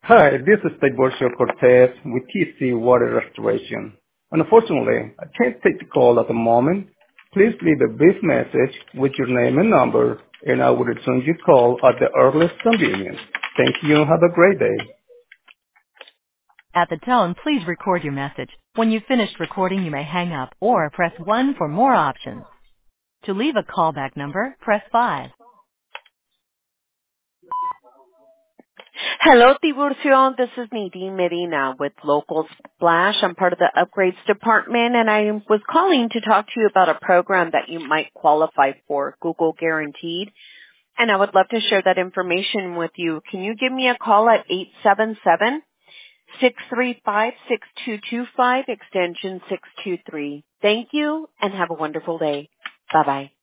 Hi, this is Tiburcio Cortez with TC Water Restoration. Unfortunately, I can't take the call at the moment. Please leave a brief message with your name and number, and I will return your call at the earliest convenience. Thank you and have a great day. At the tone, please record your message. When you've finished recording, you may hang up or press 1 for more options. To leave a callback number, press 5. Hello, Tiburcio. This is Nadine Medina with Local Splash. I'm part of the upgrades department, and I was calling to talk to you about a program that you might qualify for, Google Guaranteed, and I would love to share that information with you. Can you give me a call at 877-635-6225, extension 623. Thank you, and have a wonderful day. Bye-bye.